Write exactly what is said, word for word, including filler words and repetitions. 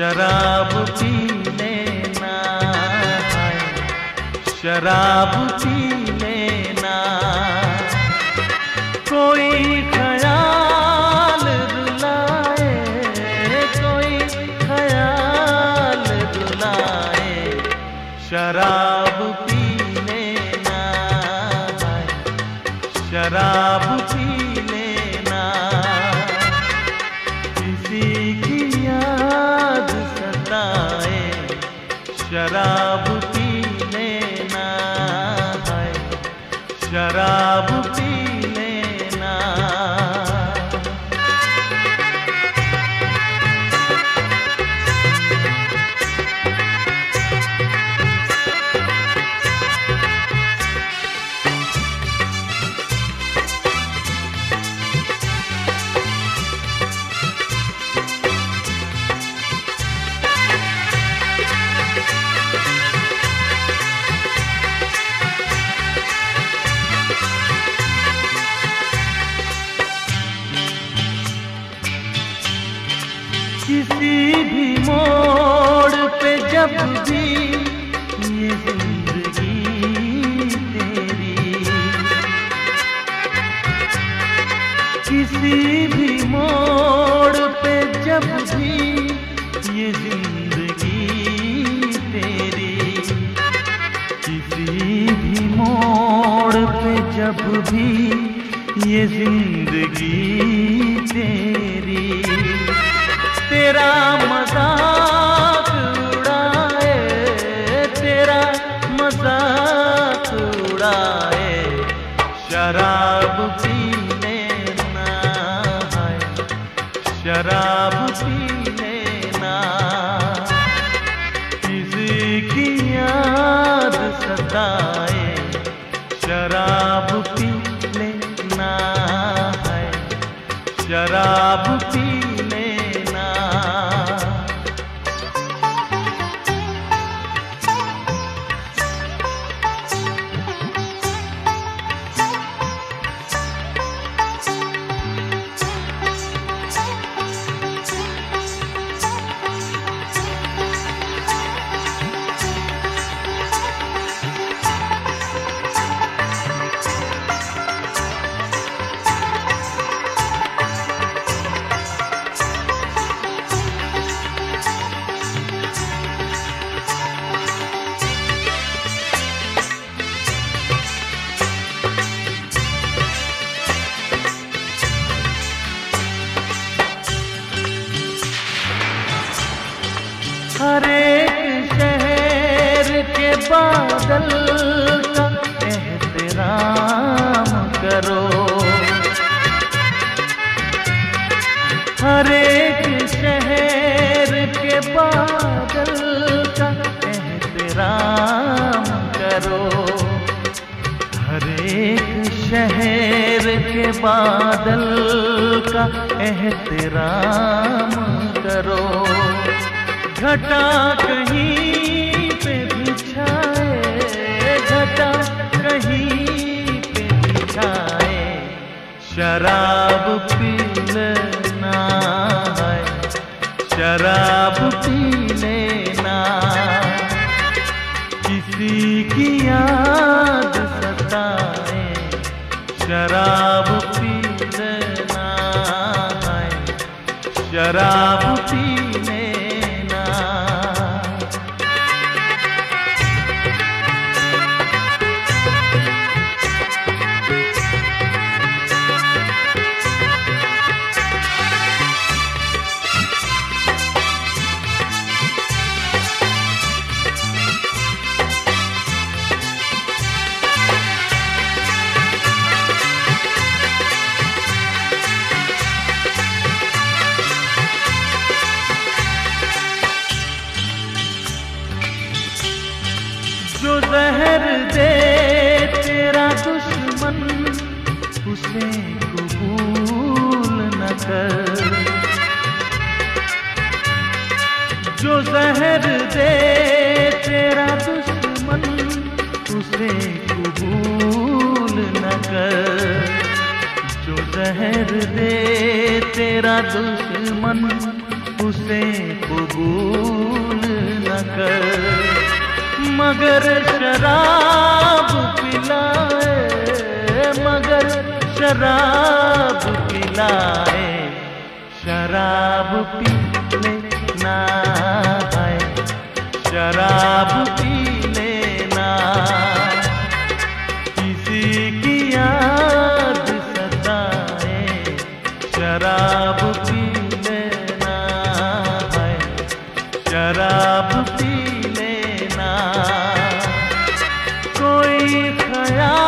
शराब पी लेना, शराब पी लेना, कोई ख्याल रुलाए, कोई ख्याल रुलाए, शराब पी लेना, शराब पी लेना, किसी की याद सताए, शराब पी लेना, शराब पी लेना। किसी भी मोड़ पे जब भी ये जिंदगी तेरी, किसी भी मोड़ पे जब भी ये जिंदगी तेरी, किसी भी मोड़ पे जब भी ये जिंदगी तेरी, तेरा मजाक उड़ाए, तेरा मजाक उड़ाए, शराब पी लेना, शराब पी लेना, किसी की याद सताए, शराब पी लेना, शराब पी हर एक शहर के बादल का एहतराम करो, हर एक शहर के बादल का एहतराम करो, हर एक शहर के बादल का एहतराम करो, घटा कहीं पे बिछाए, घटा कहीं पे बिछाए, शराब पी लेना, शराब पी लेना, किसी की याद सताए, शराब पी लेना, शराब पी लेना। जो जहर दे तेरा दुश्मन, उसे कबूल न कर, जो जहर दे तेरा दुश्मन, उसे कबूल न कर, जो जहर दे तेरा दुश्मन, उसे कबूल न कर। मगर शराब पिलाए, मगर शराब पिलाए, शराब पी लेना है, शराब पी लेना। किसी की याद सताए, शराब पी लेना है, शराब पी लेना। कोई ख्याल